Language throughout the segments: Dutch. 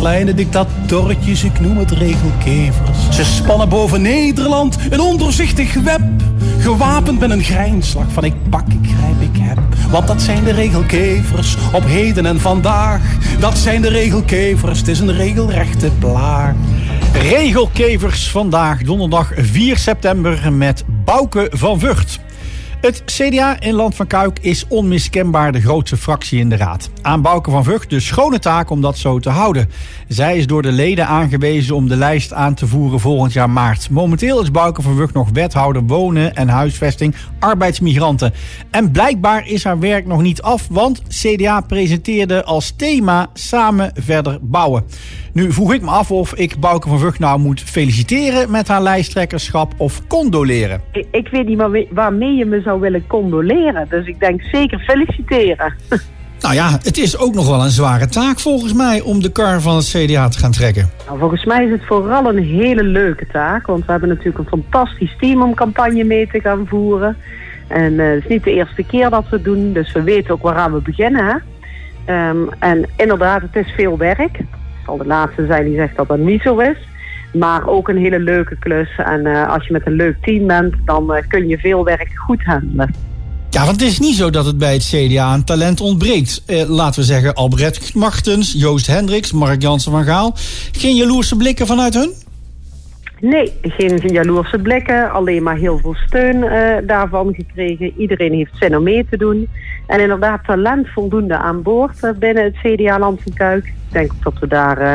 kleine dictatortjes, ik noem het regelkevers. Ze spannen boven Nederland een ondoorzichtig web, gewapend met een grijnslach van ik pak, ik grijp, ik heb. Want dat zijn de regelkevers op heden en vandaag. Dat zijn de regelkevers, het is een regelrechte plaag. Regelkevers vandaag, donderdag 4 september met Bouke van Vught. Het CDA in Land van Kuik is onmiskenbaar de grootste fractie in de raad. Aan Bouke van Vught de schone taak om dat zo te houden. Zij is door de leden aangewezen om de lijst aan te voeren volgend jaar maart. Momenteel is Bouke van Vught nog wethouder wonen en huisvesting arbeidsmigranten. En blijkbaar is haar werk nog niet af, want CDA presenteerde als thema samen verder bouwen. Nu vroeg ik me af of ik Bouke van Vught nou moet feliciteren met haar lijsttrekkerschap of condoleren. Ik weet niet waarmee je me zou willen condoleren, dus ik denk zeker feliciteren. Nou ja, het is ook nog wel een zware taak volgens mij om de kar van het CDA te gaan trekken. Nou, volgens mij is het vooral een hele leuke taak, want we hebben natuurlijk een fantastisch team om campagne mee te gaan voeren. En het is niet de eerste keer dat we het doen, dus we weten ook waaraan we beginnen. Hè? En inderdaad, het is veel werk. Ik zal de laatste zijn die zegt dat dat niet zo is. Maar ook een hele leuke klus. En als je met een leuk team bent, dan kun je veel werk goed handelen. Ja, want het is niet zo dat het bij het CDA aan talent ontbreekt. Laten we zeggen Albrecht Martens, Joost Hendricks, Mark Jansen van Gaal. Geen jaloerse blikken vanuit hun? Nee, geen jaloerse blikken. Alleen maar heel veel steun daarvan gekregen. Iedereen heeft zin om mee te doen. En inderdaad talent voldoende aan boord binnen het CDA Land van Kuik. Ik denk ook dat we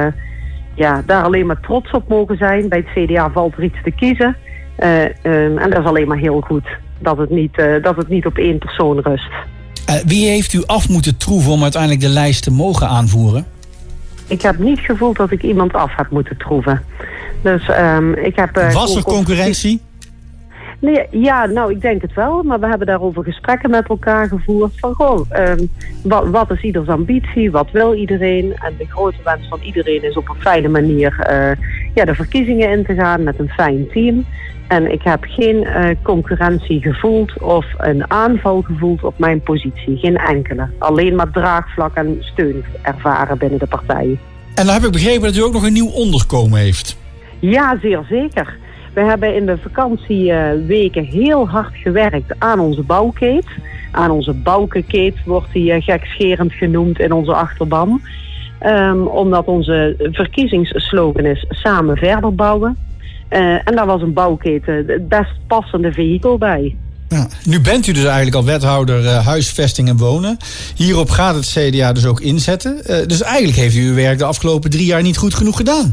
daar alleen maar trots op mogen zijn. Bij het CDA valt er iets te kiezen. En dat is alleen maar heel goed. Dat het niet op één persoon rust. Wie heeft u af moeten troeven om uiteindelijk de lijst te mogen aanvoeren? Ik heb niet gevoeld dat ik iemand af heb moeten troeven. Dus, ik heb, was er concurrentie? Nee, ja, nou, ik denk het wel. Maar we hebben daarover gesprekken met elkaar gevoerd. Van wat is ieders ambitie? Wat wil iedereen? En de grote wens van iedereen is op een fijne manier de verkiezingen in te gaan met een fijn team. En ik heb geen concurrentie gevoeld of een aanval gevoeld op mijn positie. Geen enkele. Alleen maar draagvlak en steun ervaren binnen de partij. En dan heb ik begrepen dat u ook nog een nieuw onderkomen heeft. Ja, zeer zeker. We hebben in de vakantieweken heel hard gewerkt aan onze bouwkeet. Aan onze bouwkeet wordt die gekscherend genoemd in onze achterban. Omdat onze verkiezingsslogan is samen verder bouwen. En daar was een bouwketen het best passende vehikel bij. Ja, nu bent u dus eigenlijk al wethouder huisvesting en wonen. Hierop gaat het CDA dus ook inzetten. Dus eigenlijk heeft u uw werk de afgelopen 3 jaar niet goed genoeg gedaan.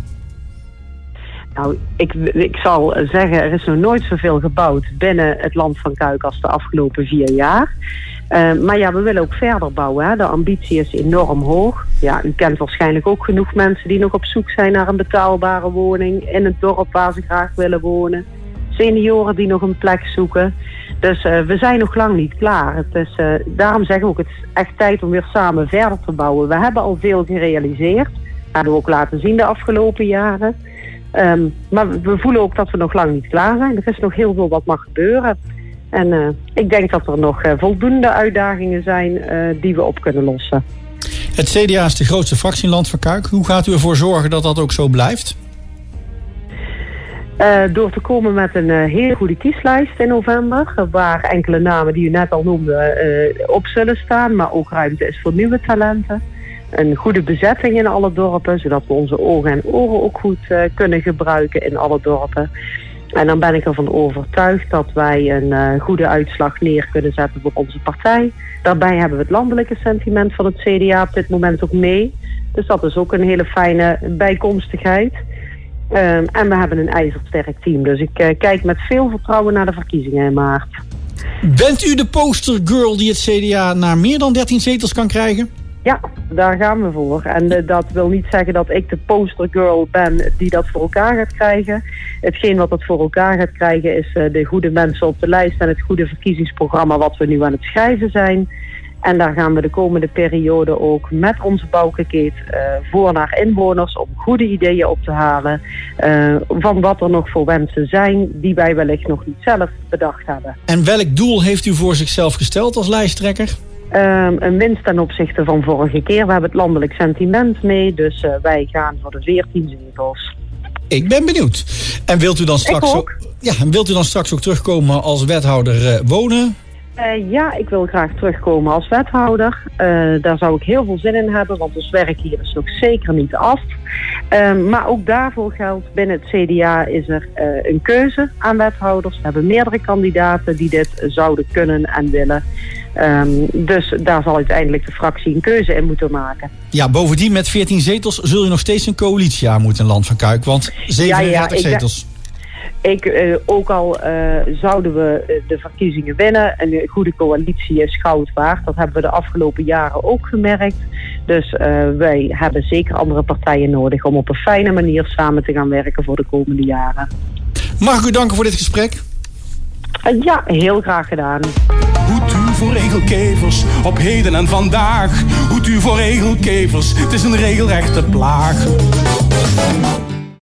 Nou, ik zal zeggen, er is nog nooit zoveel gebouwd binnen het Land van Kuik als de afgelopen 4 jaar. Maar ja, we willen ook verder bouwen. Hè. De ambitie is enorm hoog. Ja, u kent waarschijnlijk ook genoeg mensen die nog op zoek zijn naar een betaalbare woning in het dorp waar ze graag willen wonen. Senioren die nog een plek zoeken. Dus we zijn nog lang niet klaar. Het is, daarom zeggen we ook, het is echt tijd om weer samen verder te bouwen. We hebben al veel gerealiseerd. Dat hebben we ook laten zien de afgelopen jaren. Maar we voelen ook dat we nog lang niet klaar zijn. Er is nog heel veel wat mag gebeuren. En ik denk dat er nog voldoende uitdagingen zijn die we op kunnen lossen. Het CDA is de grootste fractie in Land van Kuik. Hoe gaat u ervoor zorgen dat dat ook zo blijft? Door te komen met een hele goede kieslijst in november. Waar enkele namen die u net al noemde op zullen staan. Maar ook ruimte is voor nieuwe talenten. Een goede bezetting in alle dorpen. Zodat we onze ogen en oren ook goed kunnen gebruiken in alle dorpen. En dan ben ik ervan overtuigd dat wij een goede uitslag neer kunnen zetten voor onze partij. Daarbij hebben we het landelijke sentiment van het CDA op dit moment ook mee. Dus dat is ook een hele fijne bijkomstigheid. En we hebben een ijzersterk team. Dus ik kijk met veel vertrouwen naar de verkiezingen in maart. Bent u de postergirl die het CDA naar meer dan 13 zetels kan krijgen? Ja, daar gaan we voor. En dat wil niet zeggen dat ik de postergirl ben die dat voor elkaar gaat krijgen. Hetgeen wat het voor elkaar gaat krijgen is de goede mensen op de lijst en het goede verkiezingsprogramma wat we nu aan het schrijven zijn. En daar gaan we de komende periode ook met onze bouwkeet voor naar inwoners om goede ideeën op te halen van wat er nog voor wensen zijn die wij wellicht nog niet zelf bedacht hebben. En welk doel heeft u voor zichzelf gesteld als lijsttrekker? Een winst ten opzichte van vorige keer. We hebben het landelijk sentiment mee, dus wij gaan voor de 14 zetels. Ik ben benieuwd. En wilt u dan straks ook terugkomen als wethouder wonen? Ja, ik wil graag terugkomen als wethouder. Daar zou ik heel veel zin in hebben, want ons werk hier is nog zeker niet af. Maar ook daarvoor geldt, binnen het CDA is er een keuze aan wethouders. We hebben meerdere kandidaten die dit zouden kunnen en willen. Dus daar zal uiteindelijk de fractie een keuze in moeten maken. Ja, bovendien met 14 zetels zul je nog steeds een coalitie aan moeten in Land van Kuik. Want 37 zetels. Ook al zouden we de verkiezingen winnen, een goede coalitie is goud waard. Dat hebben we de afgelopen jaren ook gemerkt. Dus wij hebben zeker andere partijen nodig om op een fijne manier samen te gaan werken voor de komende jaren. Mag ik u danken voor dit gesprek? Ja, heel graag gedaan. Hoed u voor regelkevers op heden en vandaag. Hoed u voor regelkevers, het is een regelrechte plaag.